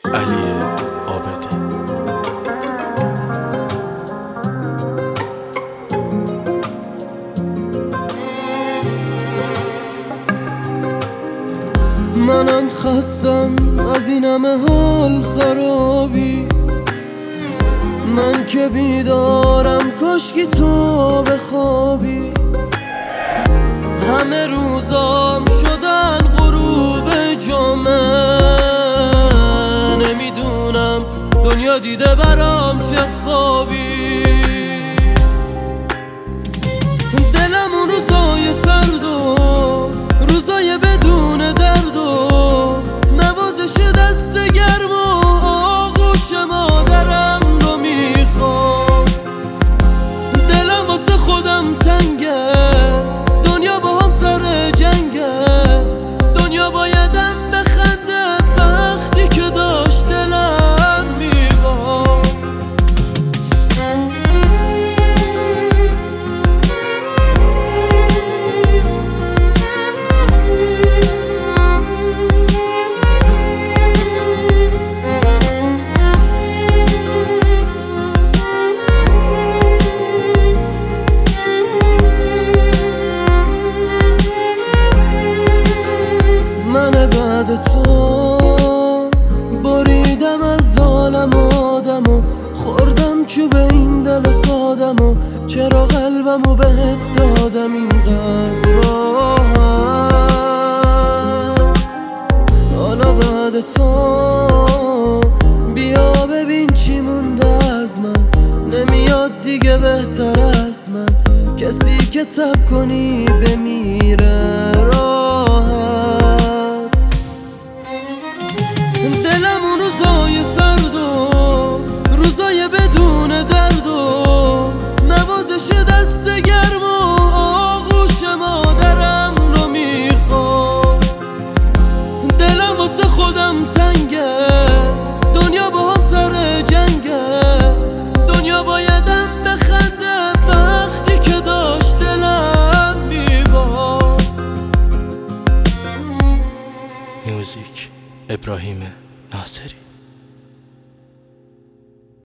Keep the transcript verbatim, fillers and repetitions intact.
علی عابدی. منم خستم از این همه حال خرابی، من که بیدارم کاشکی تو بخوابی. همه روزام شدن غروب جامعه، نمیدونم دنیا دیده برام چه خوابی. دلم اون روزای سرد و روزای بدون درد و نوازش دست گرم و آغوش مادرم رو میخوام. دلم واسه خودم تنگه، دنیا با هم سر جنگه، دنیا بایدم بخنده وقتی که داشت دلم میبام. بعد تو بریدم از ظالم آدم و خوردم چوب این دل سادم و چرا قلبم و بهت دادم اینقدر راحت. حالا بعد تو بیا ببین چی مونده از من، نمیاد دیگه بهتر از من کسی که تب کنی بمیره راحت. دلم اون روزای سرد و روزای بدون درد و نوازش دست گرم و آغوش مادرم رو میخوام. دلم واسه خودم تنگه، دنیا با هم سر جنگه، دنیا بایدم بخنده وقتی که داشت دلم میبام. میوزیک ابراهیم ناصری.